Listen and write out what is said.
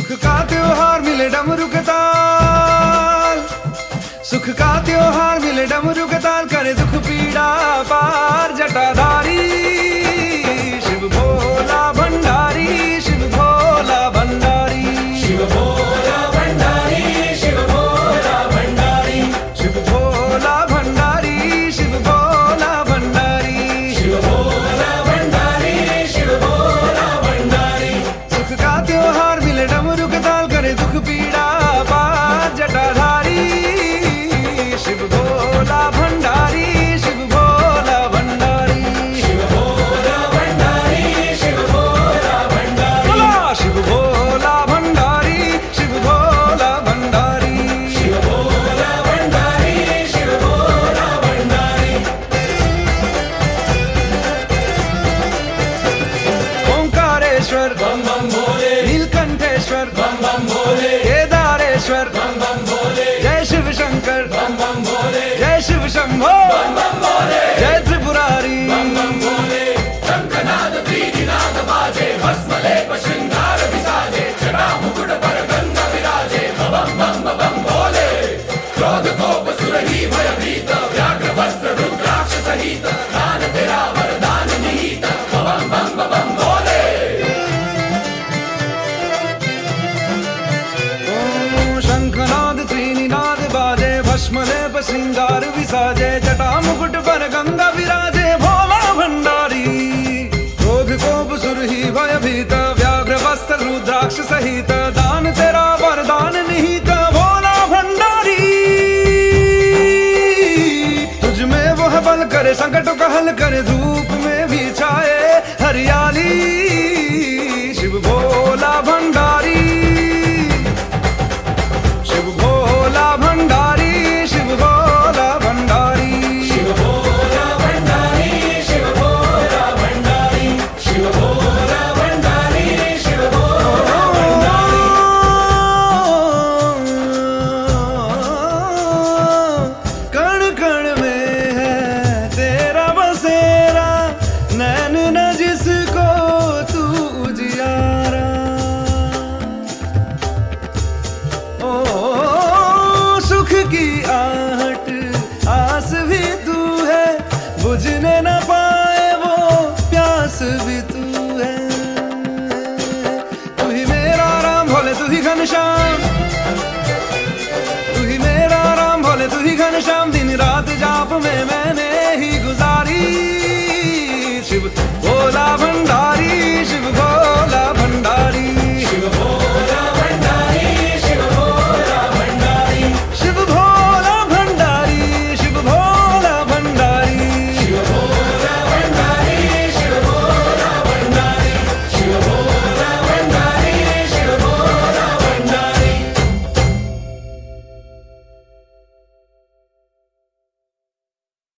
सुख का त्योहार मिले डमरू के ताल, सुख का त्योहार मिले डमरू के ताल, करे दुख पीड़ा पार जटाधारी शिव भोला भंडारी, शिव भोला भंडारी, शिव भोला भंडारी, शिव भोला भंडारी, शिव भोला भंडारी, शिव भोला भंडारी, शिव भोला भंडारी, शिव भोला भंडारी। सुख का त्योहार मिले डमरू के ताल, करे दुख पीड़ा पार जटाधारी शिव भोला भंडारी, शिव भोला भंडारी, शिव भोला भंडारी, शिव भोला भंडारी, शिव भोला भंडारी, शिव भोला भंडारी, शिव भोला भंडारी, शिव भोला भंडारी। ओंकारेश्वर बम बम भोले, नीलकंठेश्वर बम बम भोले, केदारेश्वर बम बम भोले, जय शिव शंकर बम बम भोले, जय शिव शंभो बम बम भोले, जय त्रिपुरारी बम बम भोले। शंखनाद त्रिनाद बाजे, भस्म लेप श्रृंगार विसाजे, जटा मुकुट पर गंगा विराजे, बम बम बम भोले। क्रोध कोप सुरही भय भीत, व्याघ्र वस्त्र रुद्राक्ष सहित, दान तेरा वरदान निहित, बम बम बम भोले। शंखनाद त्रिनाद बाजे, भस्म लेप श्रृंगार विसाजे, जटा मुकुट पर गंगा विराजे, भोला भंडारी। क्रोध कोप सुरही भय भीत, व्याघ्र वस्त्र रुद्राक्ष सहित, दान तेरा वरदान निहित, भोला भंडारी। तुझ में वो है बल, करे संकट को हल, करे धूप में भी छाए हरियाली शिव भोला भंडारी, शिव भोला भंडारी, शिव भोला भंडारी, शिव भोला भंडारी, शिव भोला भंडारी, शिव भोला भंडारी, शिव भोला भंडारी। कण कण में है तेरा बसेरा, नैन न जिसको तू उजियारा। सुख की आहट आस भी तू है, बुझने न पाए वो प्यास भी तू है। तू ही मेरा राम भोले, तू ही घनश्याम,